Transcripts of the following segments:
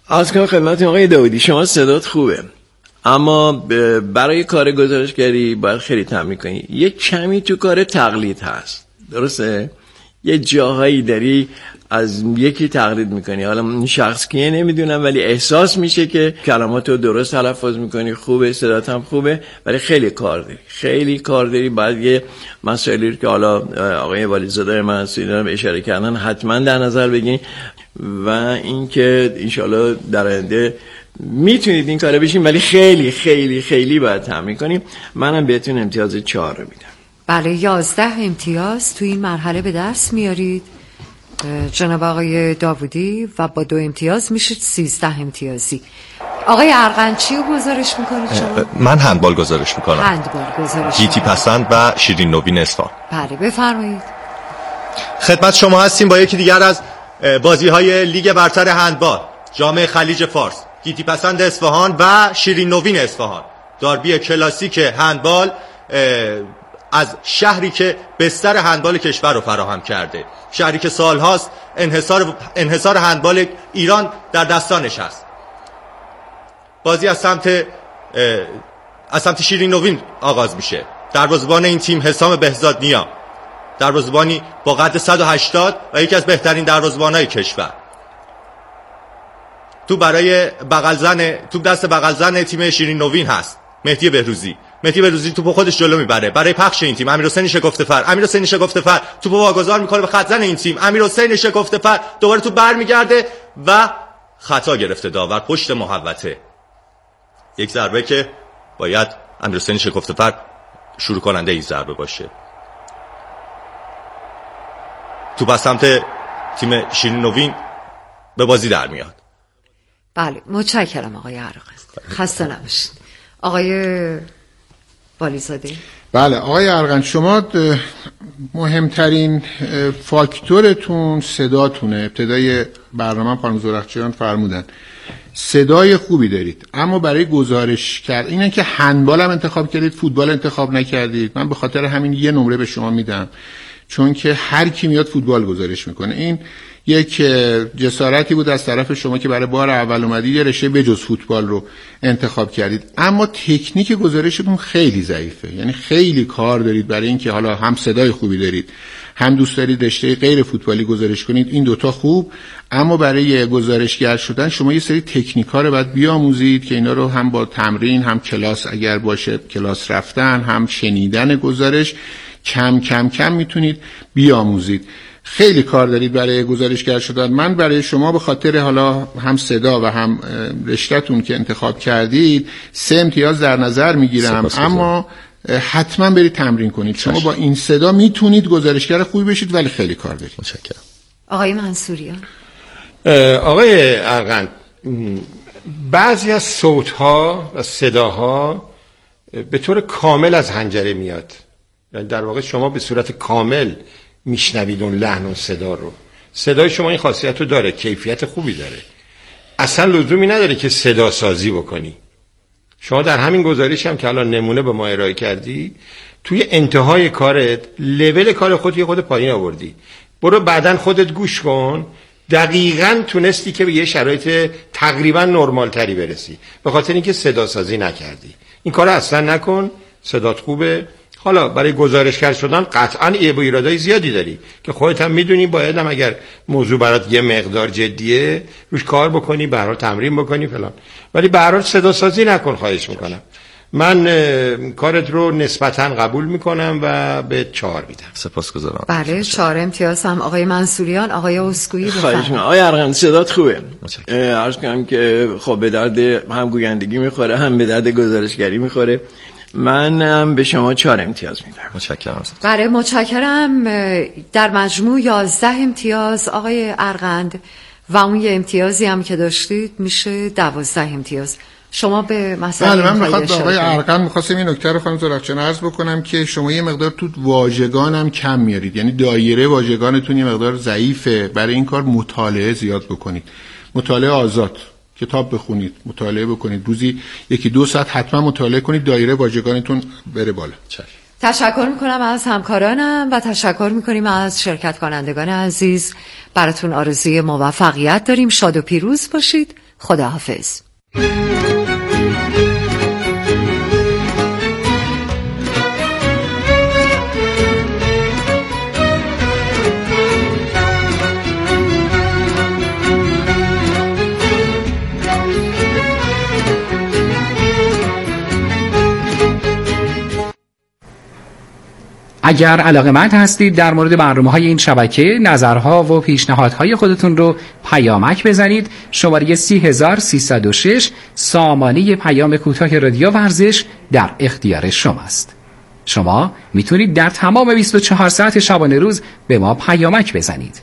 عرض کنم خدمت آقای داودی، شما صدات خوبه اما برای کار گزارشگری باید خیلی تمرین کنی. یه کمی تو کار تقلید هست، درسته؟ یه جاهایی داری از یکی تقلید میکنی، حالا این شخص کیه نمیدونم ولی احساس میشه که کلماتو درست تلفظ میکنی، خوبه، صدات هم خوبه، ولی خیلی کار داری. باید یه مسائلی رو که حالا آقای والیزاده منصوریان اشاره کردن حتما در نظر بگیرید و اینکه انشالله در آینده میتونید این کارو بشین، ولی خیلی خیلی خیلی باید تمرین کنیم. منم بهتون امتیاز 4 رو میدم. بله 11 امتیاز تو این مرحله به دست میارید جناب آقای داودی و با 2 امتیاز میشید 13 امتیازی. آقای ارغند چی رو گزارش میکنید شما؟ من هندبال گزارش میکنم. هندبال گزارش گیتی پسند و شیرین نوین اصفهان. بله بفرمایید. خدمت شما هستیم با یکی دیگر از بازی‌های لیگ برتر هندبال، جام خلیج فارس، گیتی پسند اصفهان و شیرین نوین اصفهان. داربی کلاسیک هندبال از شهری که بستر هندبال کشور رو فراهم کرده، شهری که سالهاست انحصار هندبال ایران در دستانش هست. بازی از سمت شیرین نوین آغاز میشه. دروازه‌بان این تیم حسام بهزاد نیا، دروازه‌بانی با قد 180 و یکی از بهترین دروازه‌بان‌های کشور. تو دست بغل زن تیم شیرین نوین هست مهدی بهروزی توپو خودش جلو میبره برای پخش این تیم. امیرحسین شگفت‌فر توپو واگذار میکنه به خط زن این تیم. امیرحسین شگفت‌فر دوباره تو برمیگرده و خطا گرفته داور پشت محوطه. یک ضربه که باید امیرحسین شگفت‌فر شروع کننده این ضربه باشه. توپ از سمت تیم شیرین نوین به بازی در میاد. بله متشکرم آقای عرقست. خسته نباشید. آقای والیزاده. بله آقای ارغند، شما مهمترین فاکتورتون صداتونه. ابتدای برنامه خانم زرخچیان فرمودن صدای خوبی دارید، اما برای گزارش کرد اینه که هندبال هم انتخاب کردید، فوتبال انتخاب نکردید. من به خاطر همین یه نمره به شما میدم، چون که هر کی میاد فوتبال گزارش میکنه. این یک جسارتی بود از طرف شما که برای بار اول اومدید یه رشته بجز فوتبال رو انتخاب کردید، اما تکنیک گزارشتون خیلی ضعیفه. یعنی خیلی کار دارید برای اینکه حالا هم صدای خوبی دارید هم دوست دارید رشته غیر فوتبالی گزارش کنید. این دوتا خوب، اما برای گزارشگر شدن شما یه سری تکنیک‌ها رو باید بیاموزید که اینا رو هم با تمرین، هم کلاس اگر باشه کلاس رفتن، هم شنیدن گزارش کم میتونید بیاموزید. خیلی کار دارید برای گزارشگر شدن. من برای شما به خاطر حالا هم صدا و هم رشته‌تون که انتخاب کردید 3 امتیاز در نظر میگیرم، اما حتما برید تمرین کنید. شما با این صدا میتونید گزارشگر خوبی بشید، ولی خیلی کار دارید. متشکرم. آقای منصوریان. آقای ارغند، بعضی از صوت‌ها و صداها به طور کامل از حنجره میاد، یعنی در واقع شما به صورت کامل میشنوید اون لحن و صدا رو. صدای شما این خاصیت رو داره، کیفیت خوبی داره، اصلا لزومی نداره که صدا سازی بکنی. شما در همین گزارش هم که الان نمونه به ما ارائه کردی، توی انتهای کارت لول کار خودت یه خود پایین آوردی. برو بعدن خودت گوش کن، دقیقاً تونستی که به یه شرایط تقریبا نرمال تری برسی، به خاطر اینکه صدا سازی نکردی. این کارو اصلا نکن. صدات خوبه. حالا برای گزارشگر شدن قطعاً ایرادای زیادی داری که خودت هم میدونی، باید هم اگر موضوع برات یه مقدار جدیه روش کار بکنی، به هر حال تمرین بکنی فلان، ولی به هر حال صدا سازی نکن، خواهش میکنم. من کارت رو نسبتاً قبول میکنم و به 4 میدم. سپاسگزارم. بله 4 امتیاز هم آقای منصوریان. آقای اسکویی خواهش میکنم. آقای ارغند صدات خوبه. عرض کنم که خب به درد هم گویندگی میخوره هم به درد گزارشگری میخوره. من به شما 4 امتیاز میدم. متشکرم. بله متشکرم. در مجموع 11 امتیاز آقای ارغند و اون یه امتیازی هم که داشتید میشه 12 امتیاز. شما به مسئله بله من میخواد آقای ارغند میخواستم این نکته رو خانم زرخچیان عرض بکنم که شما یه مقدار تو واژگان هم کم میارید، یعنی دایره واژگانتون یه مقدار ضعیفه. برای این کار مطالعه زیاد بکنید، مطالعه آزاد، کتاب بخونید، مطالعه بکنید، روزی 1-2 ساعت حتما مطالعه کنید، دایره واژگانتون بره بالا. تشکر میکنم از همکارانم و تشکر میکنیم از شرکت کنندگان عزیز. براتون آرزوی موفقیت داریم. شاد و پیروز باشید. خداحافظ. اگر علاقه‌مند هستید در مورد برنامه‌های این شبکه نظرها و پیشنهادهای خودتون رو پیامک بزنید. شماره 30306 سامانه پیام کوتاه رادیو ورزش در اختیار شماست. شما میتونید در تمام 24 ساعت شبانه روز به ما پیامک بزنید.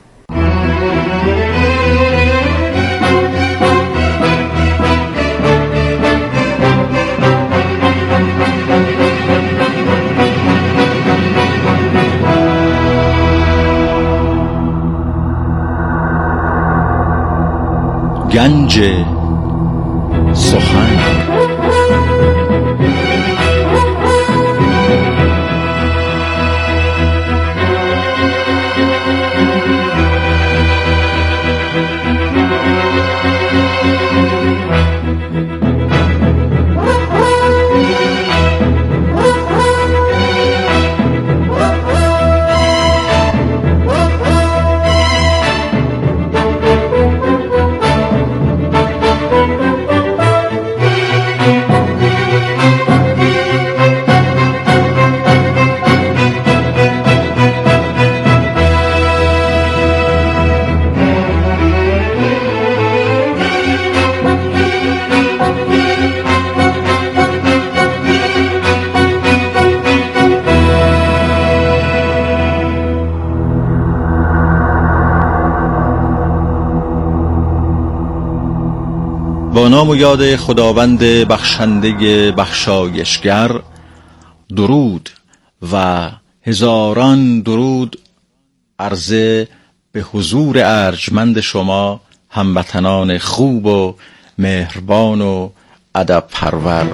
گنج سخن. با نام و یاد خداوند بخشنده بخشایشگر. درود و هزاران درود عرضه به حضور ارجمند شما هموطنان خوب و مهربان و ادب پرور.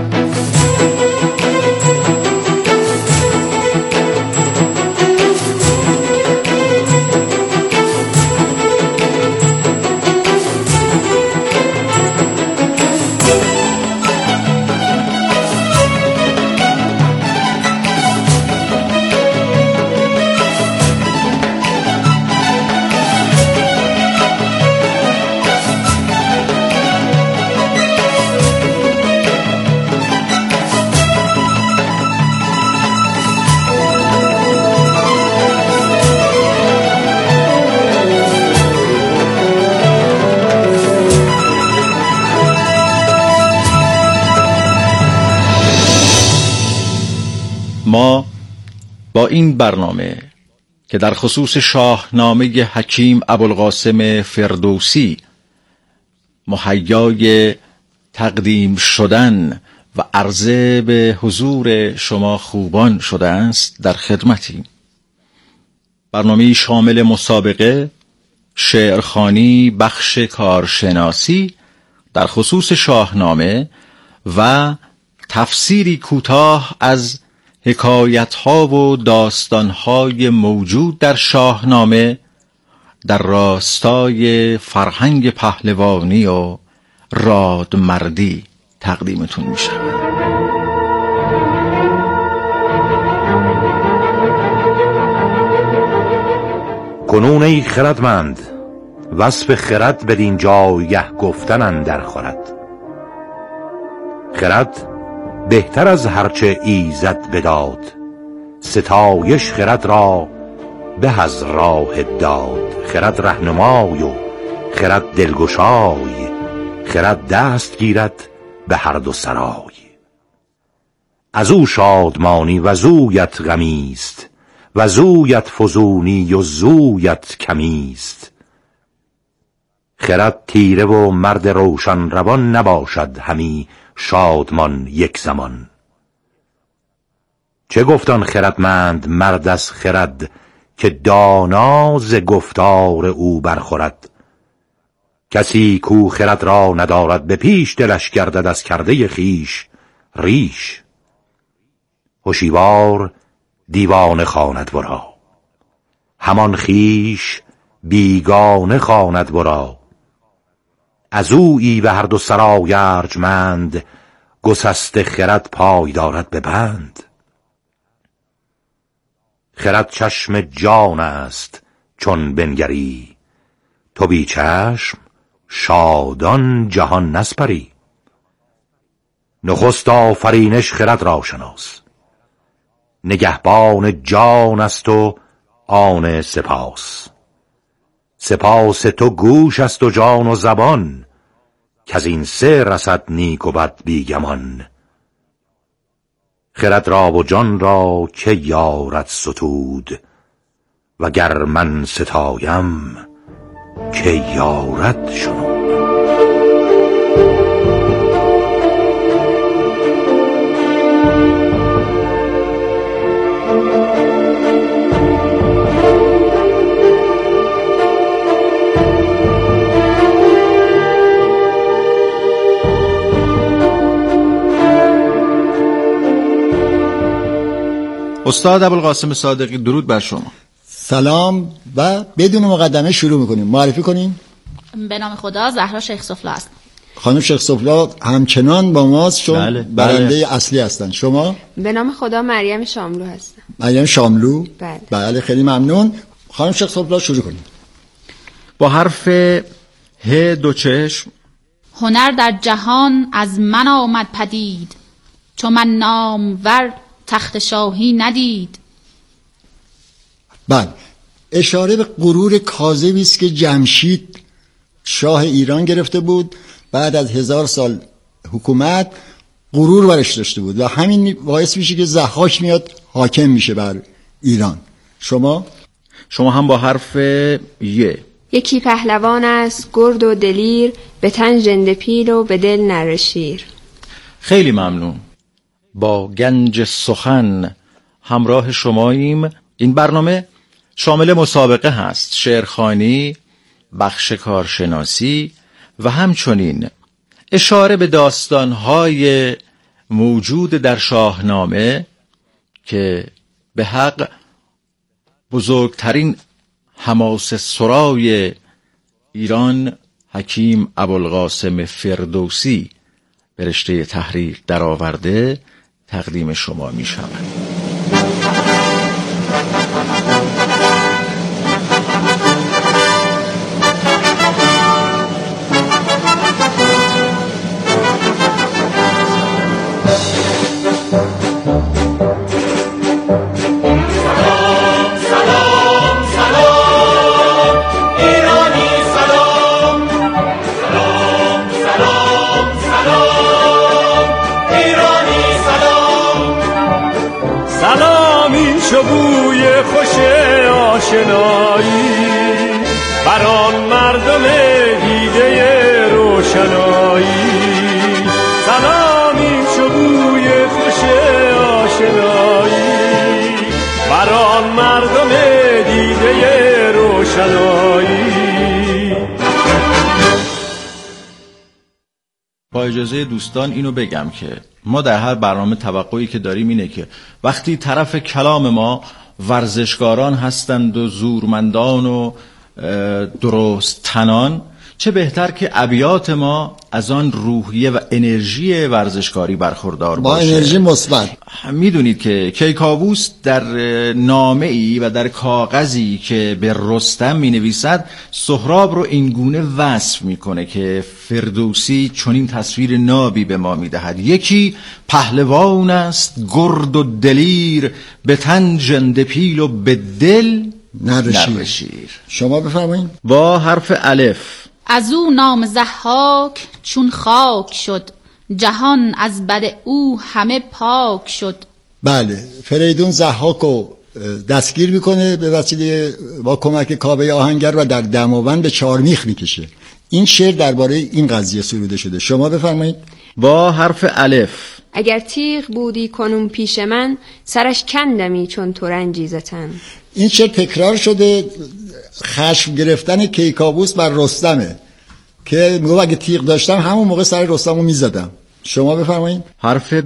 ما با این برنامه که در خصوص شاهنامه حکیم ابوالقاسم فردوسی مهیای تقدیم شدن و عرضه به حضور شما خوبان شده است در خدمتیم. برنامه شامل مسابقه، شعرخوانی، بخش کارشناسی در خصوص شاهنامه و تفسیری کوتاه از حکایت‌ها و داستان‌های موجود در شاهنامه در راستای فرهنگ پهلوانی و رادمردی تقدیمتون میشه. کنون ای خردمند وصف خرد بدین جایه گفتن اندر خورد. خرد بهتر از هرچه ایزد بداد، ستایش خرد را به از راه داد. خرد رهنمای و خرد دلگشای، خرد دست گیرد به هر دو سرای. از او شادمانی و زویت غمیست، و زویت فزونی و زویت کمیست. خرد تیره و مرد روشن روان نباشد همی شادمان یک زمان. چه گفتان خردمند مرد از خرد، که دانا ز گفتار او برخورد. کسی کو خرد را ندارد به پیش، دلش گردد از کرده خیش ریش. هشیوار دیوانه خواند ورا. همان خویش بیگانه خواند ورا. از اویی به هر دو سرای ارجمند، گسسته خرد پای دارد به بند. خرد چشم جان است چون بنگری، تو بی چشم شادان جهان نسپری. نخست آفرینش خرد را شناس، نگهبان جان است و آن سپاس. سپاس تو گوش است و جان و زبان، کز این سه رسد نیک و بد بیگمان. خرد را و جان را که یارد ستود، وگر من ستایم که یارد شنود. استاد ابوالقاسم صادقی، درود بر شما. سلام و بدون مقدمه شروع میکنیم. معرفی کنیم. به نام خدا، زهرا شیخ سفلا است. خانم شیخ سفلا همچنان با ماست چون برنده اصلی هستن. شما؟ به نام خدا، مریم شاملو هستم. مریم شاملو؟ بله. خیلی ممنون. خانم شیخ سفلا شروع کنیم. با حرف ه دو چشم. هنر در جهان از من آمد پدید، چون من نامور تخت شاهی ندید. بله، اشاره به غرور کاذبی است که جمشید شاه ایران گرفته بود. بعد از 1000 سال حکومت غرور برش داشته بود و همین باعث میشه که ضحاک میاد حاکم میشه بر ایران. شما هم با حرف ی. یکی پهلوان است گرد و دلیر، به تن ژنده پیل و به دل نره شیر. خیلی ممنون. با گنج سخن همراه شماییم. این برنامه شامل مسابقه هست، شعرخوانی، بخش کارشناسی و همچنین اشاره به داستان‌های موجود در شاهنامه که به حق بزرگترین حماسه سرای ایران حکیم ابوالقاسم فردوسی به رشته تحریر درآورده تقدیم شما می شود. آشنایی بر آن مردم دیده روشنایی، سلامی چو بوی خوش آشنایی بر آن مردم دیده روشنایی. با اجازه دوستان اینو بگم که ما در هر برنامه توقعی که داریم اینه که وقتی طرف کلام ما ورزشکاران هستند و زورمندان و درست تنان، چه بهتر که ابیات ما از آن روحیه و انرژی ورزشکاری برخوردار باشه، با انرژی مثبت. میدونید که کیکاووس در نامه‌ای و در کاغذی که به رستم مینویسد سهراب رو اینگونه وصف میکنه که فردوسی چنین تصویر نابی به ما میدهد: یکی پهلوان است گرد و دلیر، به تن ژنده پیل و به دل نره شیر. شما بفرمایید. با حرف الف. از او نام ضحاک چون خاک شد، جهان از بد او همه پاک شد. بله، فریدون ضحاک رو دستگیر میکنه به وسیله با کمک کاوه آهنگر و در دماوند به چارمیخ میکشه. این شعر درباره این قضیه سروده شده. شما بفرمایید. با حرف الف. اگر تیغ بودی کنون پیش من، سرش کندمی چون ترنجی ز تن. این شعر تکرار شده، خشم گرفتن کیکاووس بر رستمه که میگه اگه تیغ داشتم همون موقع سر رستمو میزدم. شما بفرمایید. حرف ب.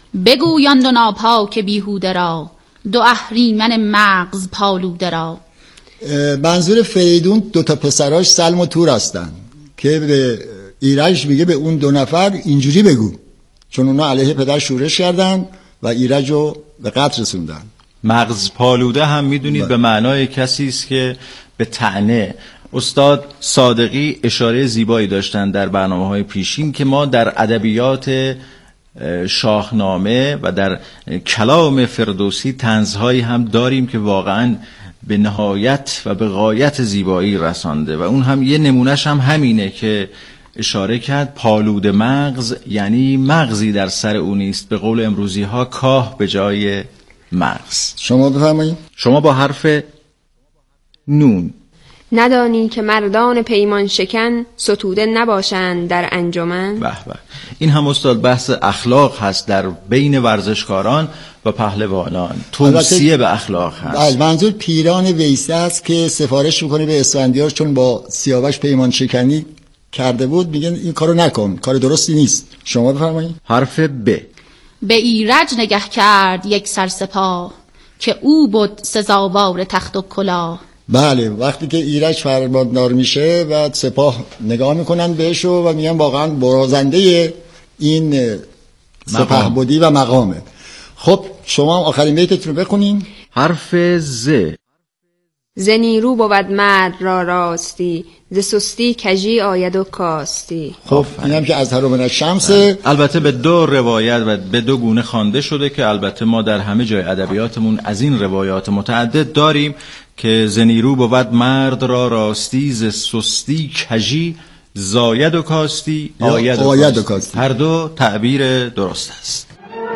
بگویان دو ناپاک بیهوده را، دو اهریمن مغز پالوده را. منظور فریدون 2 تا پسراش سلم و تور هستن که به ایرج میگه به اون 2 نفر اینجوری بگو، چون اونا علیه پدر شورش کردن و ایرج رو به قتل رسوندن. مغز پالوده هم میدونید به معنای کسی است که به طعنه. استاد صادقی اشاره زیبایی داشتن در برنامه‌های پیشین که ما در ادبیات شاهنامه و در کلام فردوسی طنزهایی هم داریم که واقعاً به نهایت و به غایت زیبایی رسانده و اون هم یه نمونهش هم همینه که اشاره کرد. پالود مغز یعنی مغزی در سر اون نیست، به قول امروزی ها کاه به جای مغز. شما بفرمایید. شما با حرف نون. ندانی که مردان پیمان شکن ستوده نباشند در انجمن. به به. این هم استاد بحث اخلاق هست در بین ورزشکاران و پهلوانان، توصیه به اخلاق هست. منظور پیران ویسه است که سفارش میکنه به اسفندیار، چون با سیاوش پیمان شکنی کرده بود، میگن این کارو نکن، کار درستی نیست. شما بفرمایید. حرف ب. به ایرج نگه کرد یک سرسپاه، که او بود سزاوار تخت و کلاه. بله، وقتی که ایرج فرماندار میشه و سپاه نگاه میکنن بهش و میگن واقعا برازنده این سپهبدی و مقامه. خب شما هم آخرین بیتتون رو بخونین. حرف ز. ز نیرو بود مرد را راستی، ز سستی کژی آید و کاستی. خب اینم که از هرمن الشمس. البته به 2 روایت و به 2 گونه خوانده شده که البته ما در همه جای ادبیاتمون از این روایات متعدد داریم که ز نیرو بود مرد را راستی، ز سستی کژی زاید و کاستی آید و کاستی. هر 2 تعبیر درست است.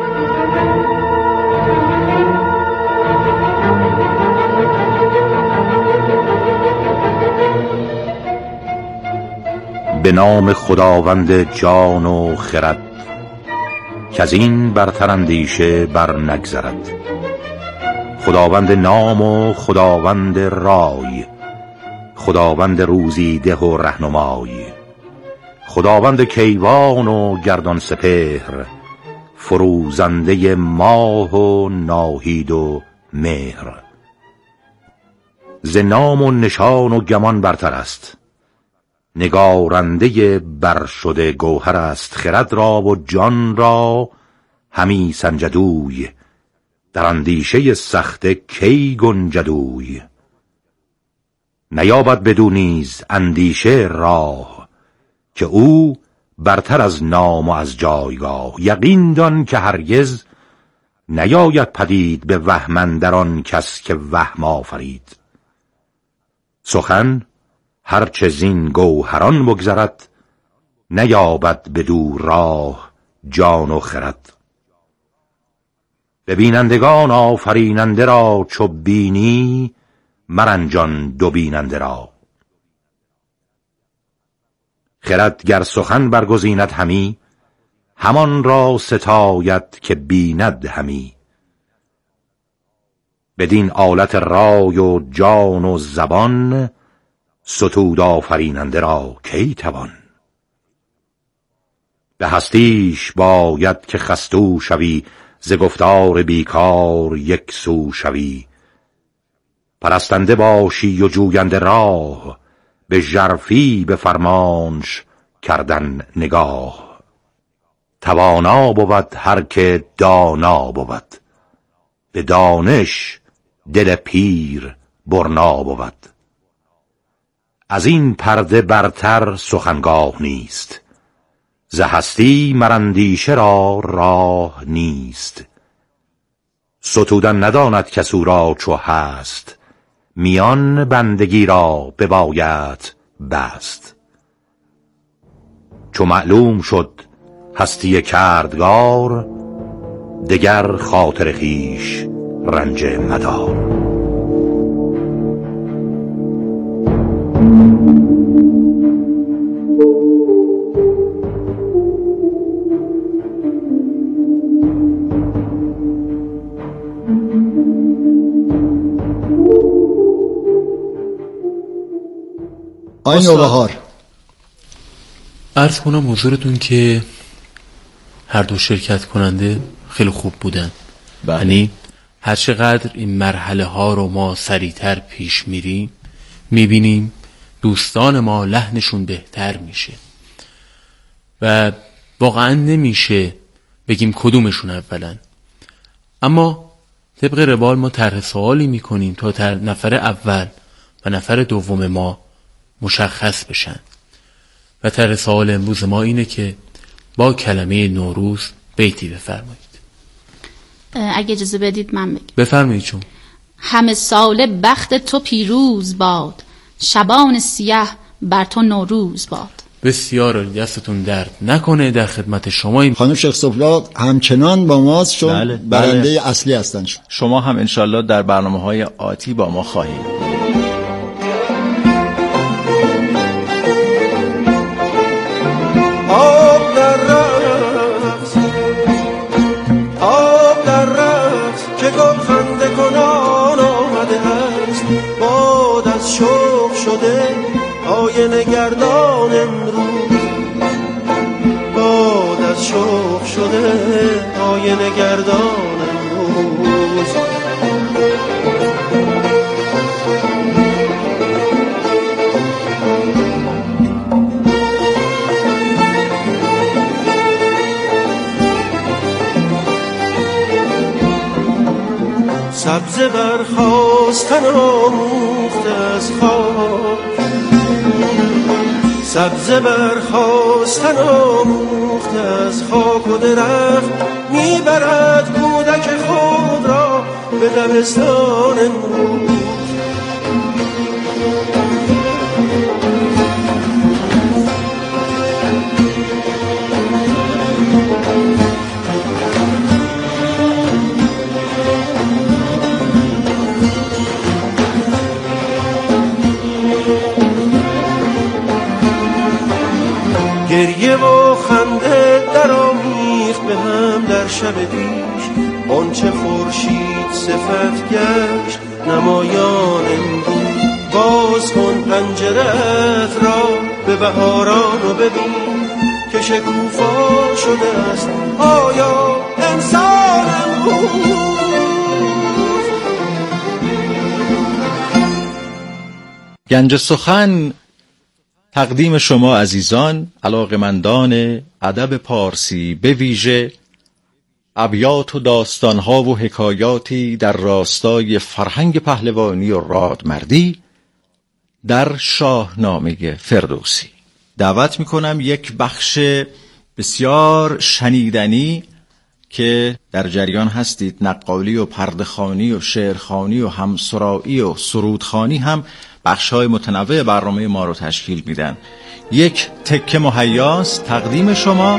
به نام خداوند جان و خرد، که از این برتر اندیشه بر نگذرد. خداوند نام و خداوند رای، خداوند روزی ده و رهنمای. خداوند کیوان و گردان سپهر، فروزنده ماه و ناهید و مهر. ز نام و نشان و گمان برتر است، نگارنده بر شده گوهر است. خرد را و جان را همی سنجدوی، در اندیشه سخته کی گنجدوی. نیابد بدو نیز اندیشه راه، که او برتر از نام و از جایگاه. یقین دان که هرگز نیاید پدید، به وهم اندران کس که وهم آفرید. سخن هرچه زین گوهران بگذرد، نیابد بدو راه جان و خرد. ببینندگان آفریننده را چو بینی، مرنجان 2 بیننده را. خرد گر سخن برگزیند همی، همان را ستاید که بیند همی. بدین آلت رای و جان و زبان، ستود آفریننده را کی توان. به هستیش باید که خستو شوی، ز گفتار بیکار یک سو شوی. پرستنده باشی و جوینده راه، به ژرفی به فرمانش کردن نگاه. توانا بود هر که دانا بود، به دانش دل پیر برنا بود. از این پرده برتر سخنگاه نیست، ز هستی مراندیشه را راه نیست. ستودن نداند کس او را چو هست، میان بندگی را بباید بست. چو معلوم شد هستی کردگار، دگر خاطر خویش رنج مدار. آی نوبهار، عرض کنم حضورتون که هر 2 شرکت کننده خیلی خوب بودن. یعنی هر چقدر این مرحله ها رو ما سریعتر پیش میریم میبینیم دوستان ما لحنشون بهتر میشه و واقعا نمیشه بگیم کدومشون اولن، اما طبق روال ما طرح سوالی میکنیم تا نفر اول و نفر دوم ما مشخص بشن و طرح سوال امروز ما اینه که با کلمه نوروز بیتی بفرمایید. اگه اجازه بدید من بگم. بفرمایید. چون همه سال بخت تو پیروز باد، شبان سیاه بر تو نوروز باد. بسیار دستتون درد نکنه، در خدمت شما. خانم شیخ سفلا همچنان با ماست، چون برنده اصلی هستن. شما هم انشالله در برنامه‌های آتی با ما خواهید. آب در رقص که گل خنده کنان آمده است، باد از شوق شده آینه گردان امروز، باد از شوق شده آینه گردان امروز. سبزه برخواستن آموخته از خاک، سبزه برخواستن آموخته از خاک و درخت، میبرد کودک خود را به دبستان امروز. گریه و خنده در آمیخت به هم در شب پیش، آنچه خورشید صفت گشت نمایان امروز. باز کن پنجره‌ات را به بهاران و ببین که شکوفا شده است آیا انسان امروز. گنج سخن تقدیم شما عزیزان علاقمندان ادب پارسی، به ویژه ابیات و داستانها و حکایاتی در راستای فرهنگ پهلوانی و رادمردی در شاهنامه فردوسی. دعوت میکنم یک بخش بسیار شنیدنی که در جریان هستید، نقالی و پرده‌خوانی و شعرخوانی و همسرایی و سرودخوانی هم بخش‌های متنوع برنامه ما رو تشکیل میدن. یک تکه مهیاست تقدیم شما.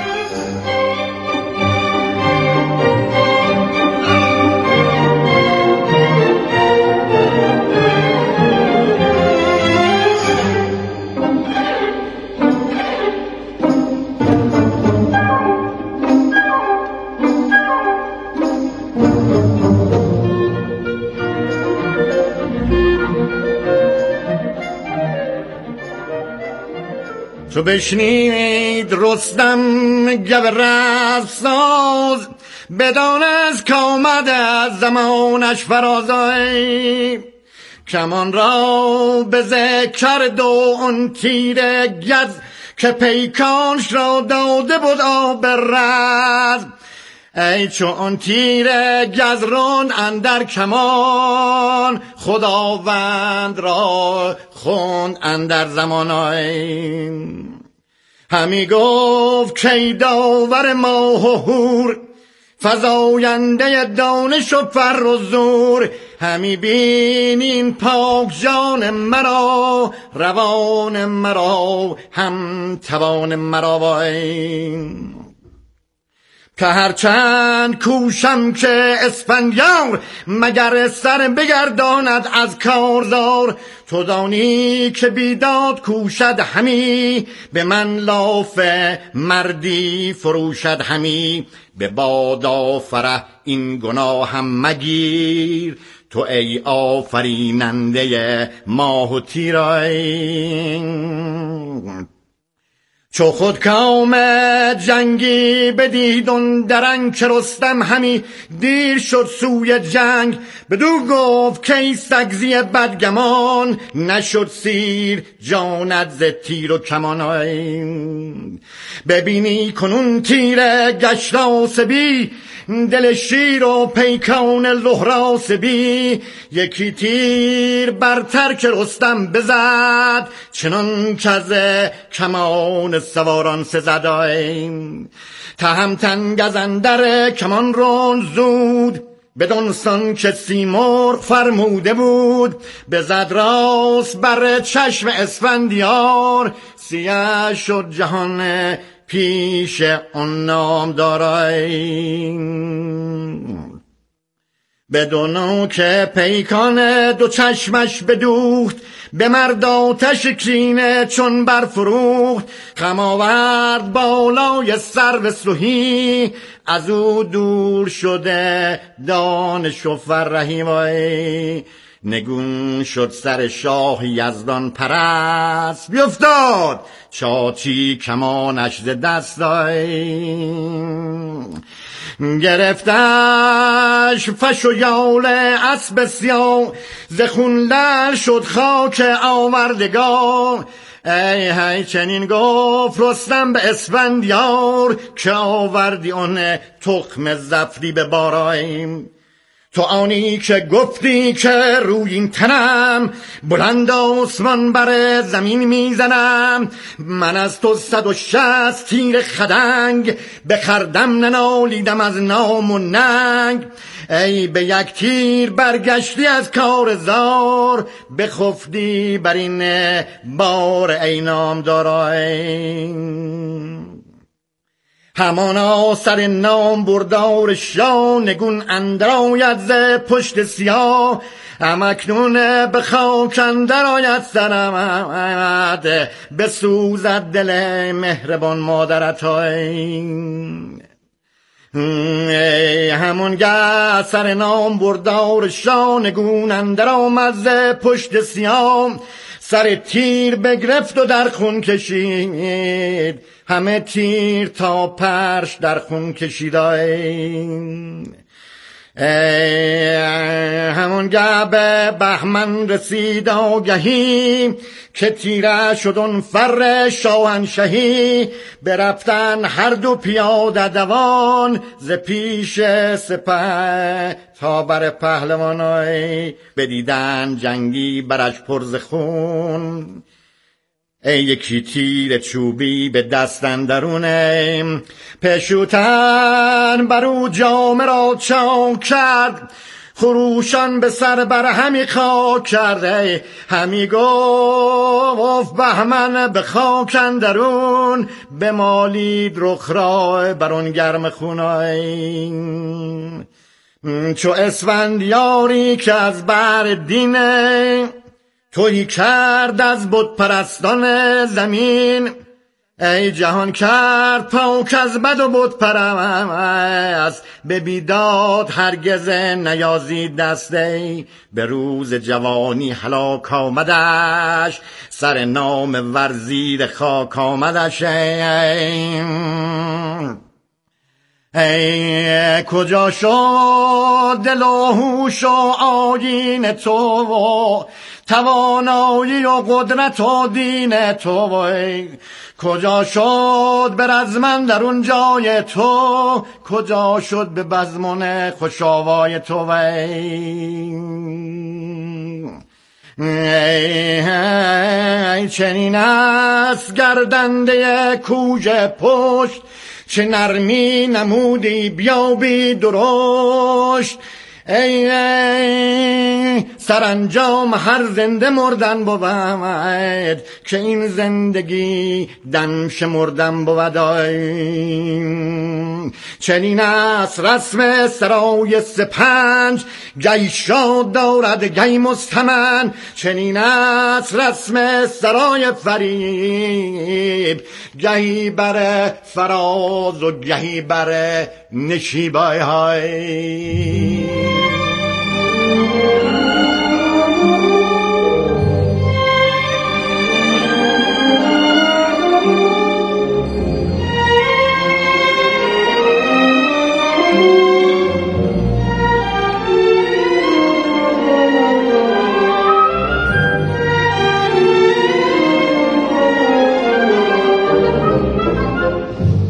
چو بشنید رستم گو رستاز، بدانست کآمد از زمانش فرازای. کمان را به ذکر دو آن تیر گز، که پیکانش را داده بود آب رزم. ای چو آن تیر گزران اندر کمان، خداوند را خوند اندر زمانای. همی گفت که داور ماه و هور، فزاینده دانش و فر و زور. همی بینین پاک جان مرا، روان مرا هم توان مرا وای. که هرچند کوشم که اسفندیار، مگر سر بگرداند از کارزار. تو دانی که بیداد کوشد همی، به من لاف مردی فروشد همی. به باد آفره این گناه هم مگیر، تو ای آفریننده ماه و تیرای. چو خود کام جنگی بدیدون درنگ که رستم همی دیر شد سوی جنگ، بدو گفت که ای سگزی بدگمان، نشد سیر جانت ز تیر و کمان. ببینی کنون تیر گشت آسبی، دل شیر و پیکان لهراسبی. یکی تیر برتر که رستم بزد، چنان که از کمان سواران سزد. تهمتن گزندر کمان رون زود، بدانسان که سیمرغ فرموده بود. بزد راست بر چشم اسفندیار، سیه شد جهان پیش آن نامدارای. بدونو که پیکان دو چشمش بدوخت، به مرد آتش کینه چون برفروخت. خم آورد بالای سرو سهی، از او دور شده دانش و فرهی. وای نگون شد سر شاه یزدان پرست، بیفتاد چاچی کمانش ز دست. گرفتش فش و یال اسب سیاه، ز خون لعل شد خاک آوردگاه. ای هی چنین گفت رستم به اسفندیار، که آوردی آن تخم زفری به بارایم. تو آنی که گفتی که روی این تنم، بلند آسمان بر زمین میزنم. من از تو 160 تیر خدنگ، بخردم ننالیدم از نام و ننگ. ای به یک تیر برگشتی از کار زار، بخفتی بر این بار ای نامدارای. همانا سر نام بردار شاه، نگون اندر آید ز پشت سیاه. همکنون به خاک اندر آید سرم، بسوزد دل مهربان مادرت. همونگه سر نام بردار شاه، نگون اندر آمد ز پشت سیاه. سر تیر بگرفت و در خون کشید، همه تیر تا پرش در خون کشید. همونگه به بهمن رسید آگهی، که تیره شدن فر شاهنشهی. برفتن هر دو پیاده دوان، ز پیش سپه تا بر پهلوانای. بدیدن جنگی برش پر ز خون، ای یکی تیر چوبی به دست اندرونه. پشوتن برو جامه را چاک کرد، خروشان به سر بر همی خاک کرده. همی گفت بهمن به خاک اندرون، بمالید رخ را برون گرم خونای. چو اسفندیاری که از بر دینه، تویی کرد از بت پرستان زمین. ای جهان کرد پاک از بد و بت پرست، به بیداد هرگز نیازید دسته. به روز جوانی هلاک آمدش، سر نام ورزید خاک آمدش. ای کجا شد دل و هوش و آیین تو، توانایی و قدرت و دین تو. کجا شد به رزمن در اون جای تو، کجا شد به بزمون خوشاوای تو. ای چنین است گردنده کوژ پشت، چه نرمی نمودی بیابی درشت. ای سرانجام هر زنده مردن بود، که این زندگی دم شمردن بود. چنین است رسم سرای سپنج، گی شاد دارد گی مستمن. چنین است رسم سرای فریب، گهی بر فراز و گهی بر نشیبای های.